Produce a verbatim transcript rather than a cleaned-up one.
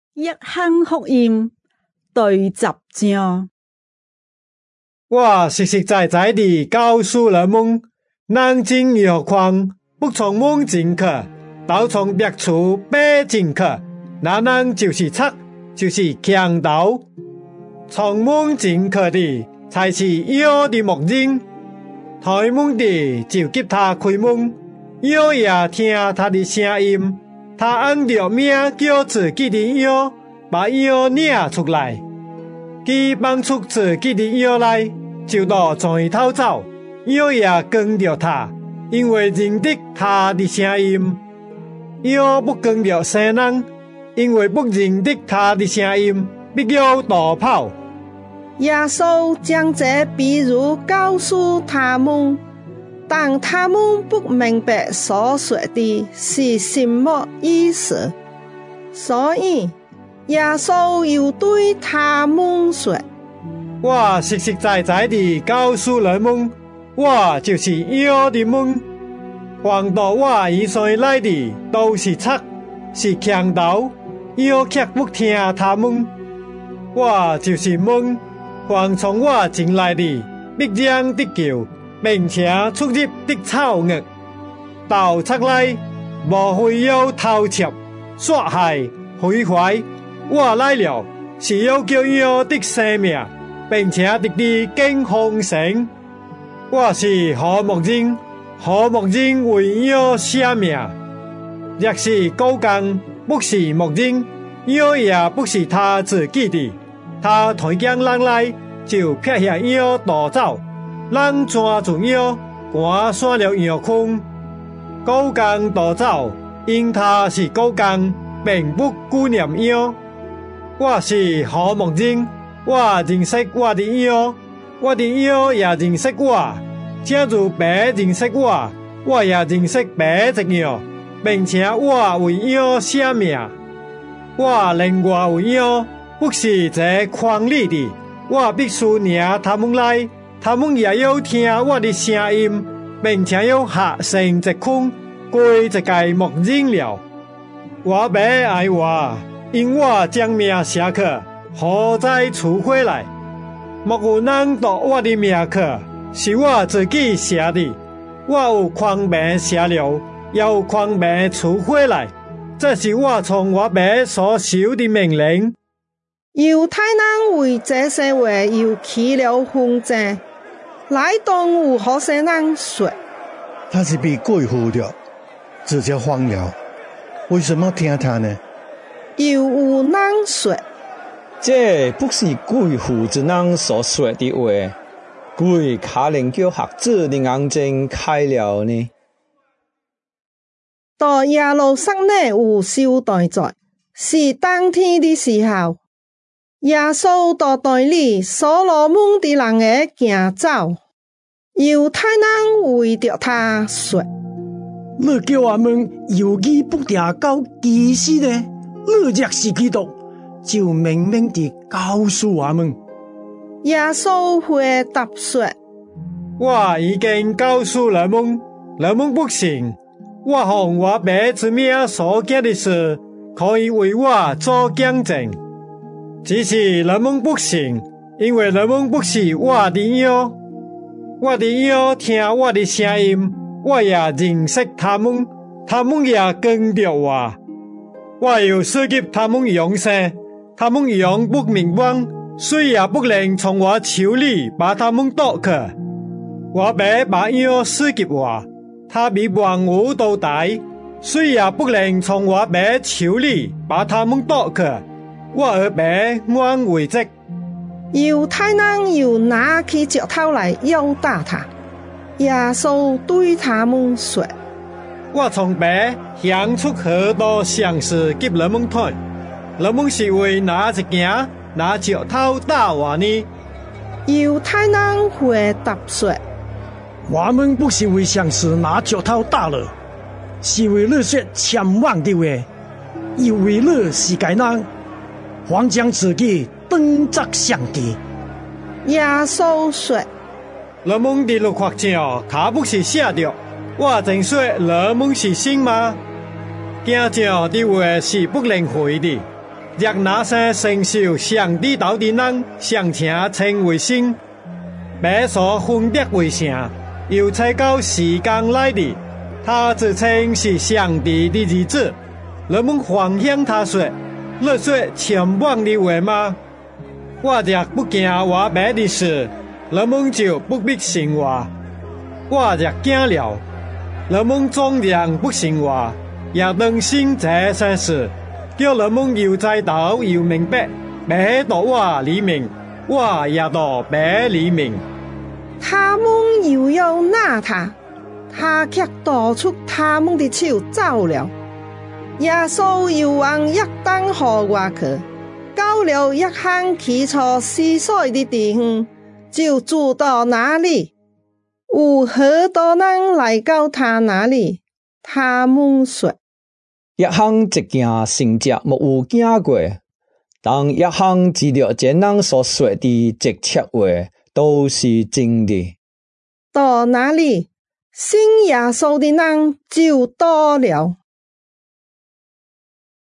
約翰福音第十章。 我實實在在地告訴了們，人進藥礦不從門進去，倒從別處爬進去，那人就是賊，就是強盜。從門進去的才是妖的牧人，開門的就給他開門，妖也聽他的聲音，他按着名叫自己的妖，把妖領出來。佢放出自己的妖來，就到泉頭走，妖也跟着他，因為認得他的聲音。妖不跟着生人，因為不認得他的聲音，必要逃跑。 耶穌將這比喻告訴他們，但他們不明白所說的是什麼意思，所以耶穌又對他們說： 我實實在在地告訴你們，我就是妖的門。凡到我以上來的都是賊，是強盜，妖卻不聽他們。我就是門，凡從我進來的必將得救，並且出入的草獄。到賊來，無非要偷竊、殺害、毀壞。我來了，是要叫妖得生命，並且得的更豐盛。我是好牧人，好牧人為妖捨命。若是羔羊不是牧人，妖也不是他自己的，他聽見人來，就撇下妖逃走。人抓住妖，趕上了羊群。羔羊逃走，因他是羔羊，並不顧念妖。我是好牧人，我認識我的妖，我的妖也認識我。正如白認識我，我也認識白隻羊，並且我為妖捨命。我另外為妖，不是這曠裡的，我必須領他們來，他們也要聽我的聲音，並且要合成一群，歸一個牧人了。我爸愛我，因我將命捨去，好再取回來。莫有人奪我的命去，是我自己捨的。我有權柄捨了，也有權柄取回來。這是我從我爸所受的命令。 猶太人為這些話又起了紛爭，來當有好些人說， 他是被鬼附的，這叫謊謠。為什麼聽他呢？ 又有人說， 這不是鬼附之人所說的話，鬼可能叫學者的眼睛開了呢。 到耶路撒冷有修道在，是當天的時候，耶穌到隊裡所羅門的人嘅行走，猶太人為着他說： 你叫我們猶豫不定到幾時呢？你若是基督，就明明地告訴我們。 耶穌回答說： 我已經告訴你們，你們不信。我奉我爸之名所見的事，可以為我做見證。只是你們不信，因為你們不是我的妖。我的妖聽我的聲音，我也認識他們，他們也跟着我。我要賜給他們永生，他們永不滅亡，誰也不能從我手裡把他們奪去。我爸把妖賜給我，他比萬物都大，誰也不能從我爸手裡把他們奪去。我和爸安為職。 猶太人又拿起石頭來要打他。耶穌對他們說： 我從爸顯出許多常事給你們睇，你們是為哪一件拿石頭打我呢？ 猶太人回答說： 我們不是為常事拿石頭打了，是為你說僭妄的話，又為你是該人，還將自己當作上帝。 耶穌說： 你們的律法上他不是寫的，我正說你們是信嗎？經上的話是不能廢的， 若那些承受上帝道的人，尚且稱為聖，別所分別為聖，又猜到時間來的，他自稱是上帝的兒子。人們還向他說：你說僭妄的話嗎？我若不驚我別的事，人們就不必信我；我若驚了，人們縱然不信我，也能信這些事，叫人們又知道又明白，別到我裏面，我也到別裏面。 他們又要拿他，他卻奪出他們的手走了。耶穌又往約旦河外去，到了一項起初溪水的地方，就住到那裡。有許多人來到他那裡，他們說： 約翰一件神蹟沒有見過，但約翰知道這人所說的這切話都是真的。 到那裡，信耶穌的人就多了。